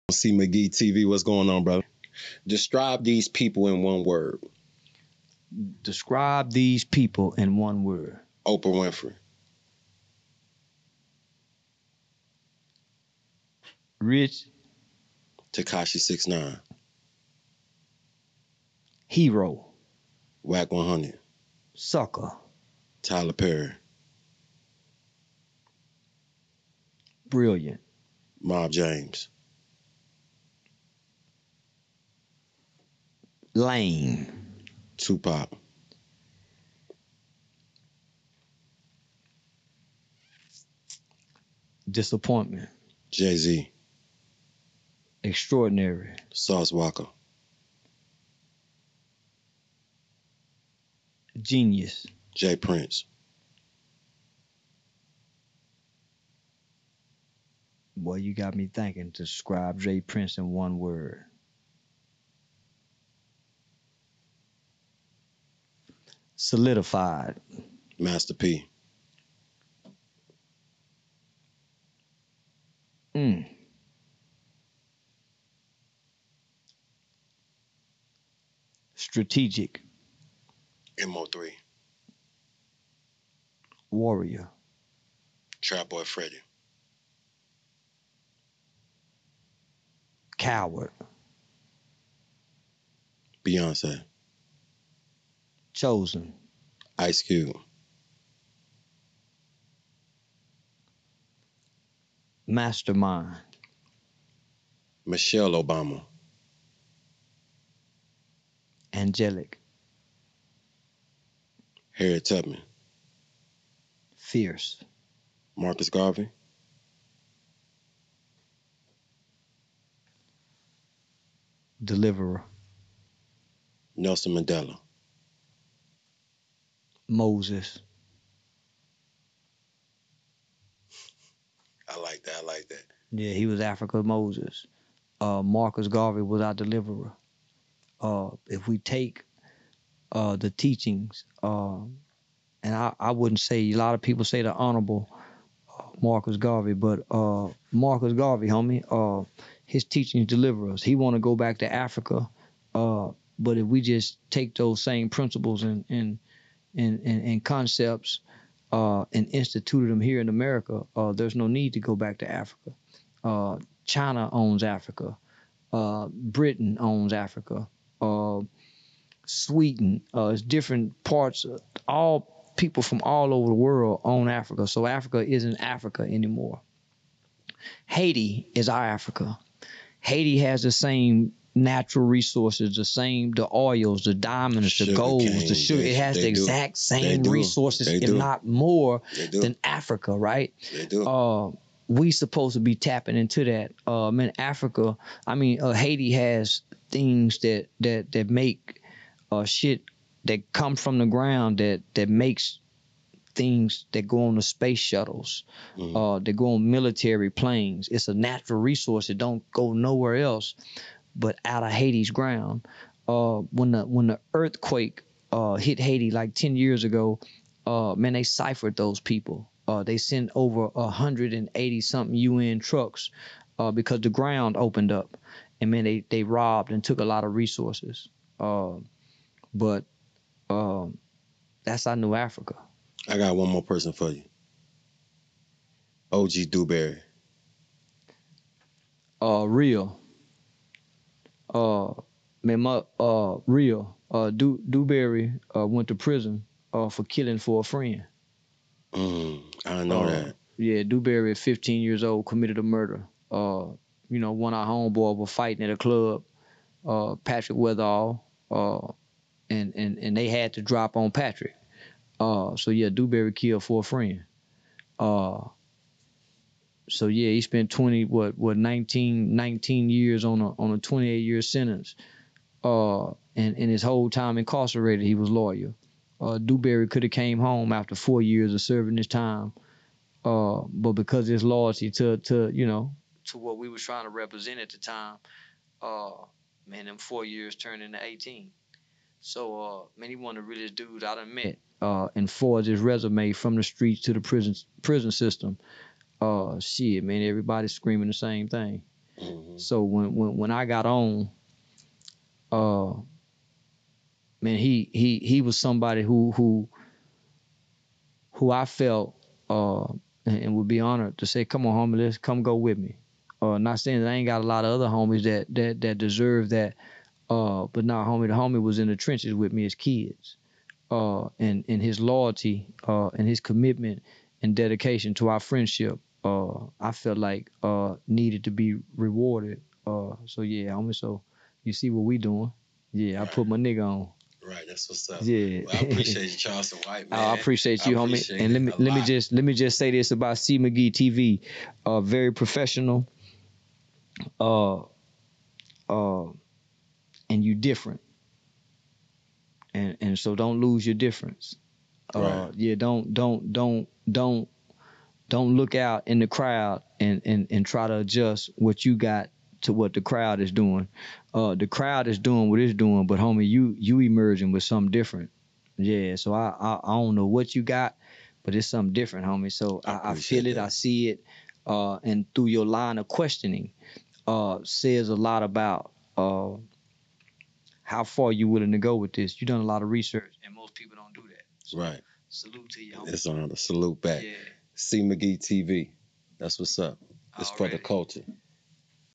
C McGee TV, what's going on, brother? Describe these people in one word. Describe these people in one word. Oprah Winfrey. Rich. Tekashi 6ix9ine. Hero. Wack 100. Sucker. Tyler Perry. Brilliant. Mob James. Lame. Tupac. Disappointment. Jay-Z. Extraordinary. Sauce Walker. Genius. Jay Prince. Boy, you got me thinking. Describe Jay Prince in one word. Solidified. Master P. Strategic. MO3. Warrior. Trap Boy Freddy. Coward. Beyonce. Chosen. Ice Cube. Mastermind. Michelle Obama. Angelic. Harriet Tubman. Fierce. Marcus Garvey. Deliverer. Nelson Mandela. Moses. I like that. Yeah, he was Africa's Moses. Marcus Garvey was our deliverer. If we take the teachings, and I wouldn't say, a lot of people say the honorable Marcus Garvey, but Marcus Garvey, homie, his teachings deliver us. He want to go back to Africa, but if we just take those same principles and concepts and instituted them here in America, there's no need to go back to Africa. China owns Africa. Britain owns Africa. Sweden, it's different parts. All people from all over the world own Africa. So Africa isn't Africa anymore. Haiti is our Africa. Haiti has the same natural resources, the oils, the diamonds, the golds, the sugar. It has the exact same resources, if not more, than Africa, right? They do. We supposed to be tapping into that. Haiti has things that make shit that come from the ground that makes things that go on the space shuttles, that go on military planes. It's a natural resource that don't go nowhere else but out of Haiti's ground. When the earthquake hit Haiti like 10 years ago, they ciphered those people. They sent over 180 something UN trucks because the ground opened up, and they robbed and took a lot of resources. But that's our new Africa. I got one more person for you. OG Dewberry. Real. Dewberry went to prison for killing for a friend. I know that. Yeah, Dewberry at 15 years old committed a murder. One of our homeboys were fighting at a club, Patrick Weatherall, and they had to drop on Patrick. Dewberry killed for a friend. He spent 19 years on a 28-year sentence. And his whole time incarcerated, he was loyal. Dewberry could have came home after 4 years of serving his time, but because of his loyalty to what we was trying to represent at the time, them 4 years turned into 18. So he one of the realest dudes I done met. And forged his resume from the streets to the prison system. Everybody's screaming the same thing. Mhm. So when I got on, man, he was somebody who I felt and would be honored to say, come on, homie, let's come go with me. Not saying that I ain't got a lot of other homies that deserve that. But nah, homie, the homie was in the trenches with me as kids. And his loyalty, and his commitment and dedication to our friendship, I felt like needed to be rewarded. So yeah, homie. So you see what we doing? Yeah, I Right. put my nigga on. Right, that's what's up. Yeah. Well, I appreciate you, Charleston White, man. I appreciate I you, homie. appreciate And it a lot. let me just say this about C McGee TV. Very professional. Uh, uh, and you different. And so don't lose your difference. Right. Yeah, don't look out in the crowd and try to adjust what you got to what the crowd is doing. The crowd is doing what it's doing, but homie, you emerging with something different. Yeah, so I don't know what you got, but it's something different, homie. So I appreciate feel it, that. I see it, and through your line of questioning, says a lot about how far you willing to go with this. You done a lot of research, and most people don't do that. So Right. salute to you, homie. It's on the salute back. Yeah, C McGee TV. That's what's up. It's for the already. culture.